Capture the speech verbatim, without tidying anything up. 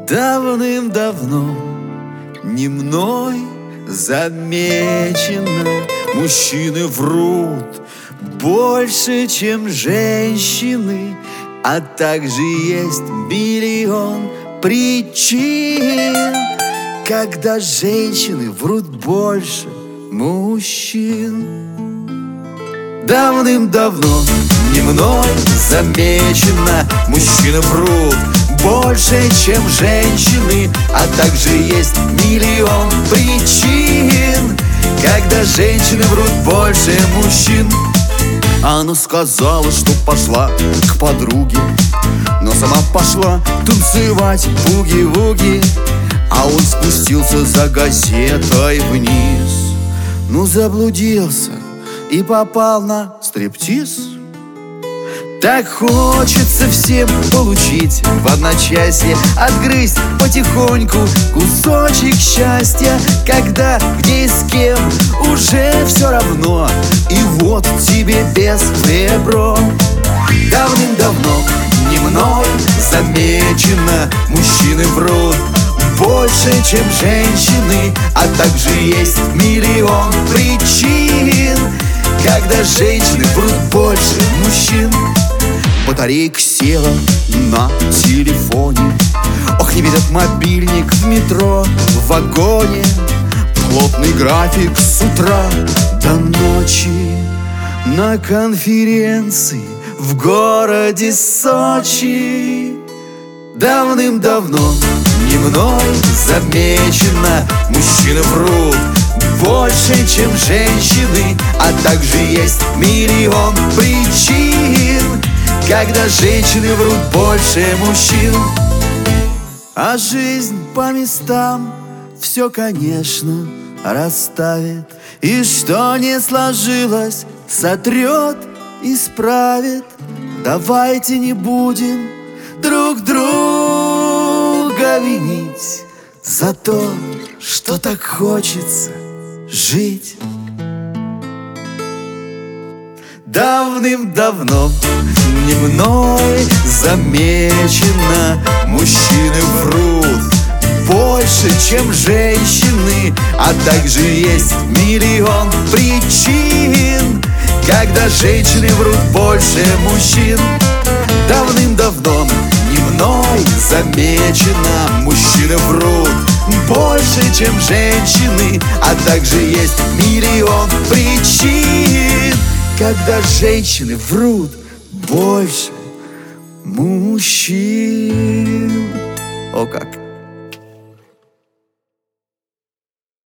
Давным-давно не мной замечено, мужчины врут больше, чем женщины, а также есть миллион причин, когда женщины врут больше мужчин. Давным-давно не мной замечено, мужчины врут больше, чем женщины, а также есть миллион причин, когда женщины врут больше мужчин. Она сказала, что пошла к подруге, но сама пошла танцевать буги-вуги, а он спустился за газетой вниз. Ну, заблудился и попал на стриптиз. Так хочется всем получить в одночасье, отгрызть потихоньку кусочек счастья, когда где и с кем уже все равно, и вот тебе без ребро. Давным-давно не мной замечено, мужчины врут больше, чем женщины, а также есть миллион причин, когда женщины врут больше мужчин. Батарейка села на телефоне, ох, не видят мобильник в метро, в вагоне. Плотный график с утра до ночи, на конференции в городе Сочи. Давным-давно не мной замечено, мужчины врут больше, чем женщины, а также есть миллион причин, когда женщины врут больше мужчин. А жизнь по местам все, конечно, расставит, и что не сложилось, сотрет, исправит. Давайте не будем друг друга винить за то, что так хочется жить. Давным-давно не мной замечено, мужчины врут больше, чем женщины, а также есть миллион причин, когда женщины врут больше мужчин. Давным-давно не мной замечено, мужчины врут больше, чем женщины, а также есть миллион причин, когда женщины врут больше мужчин. О как!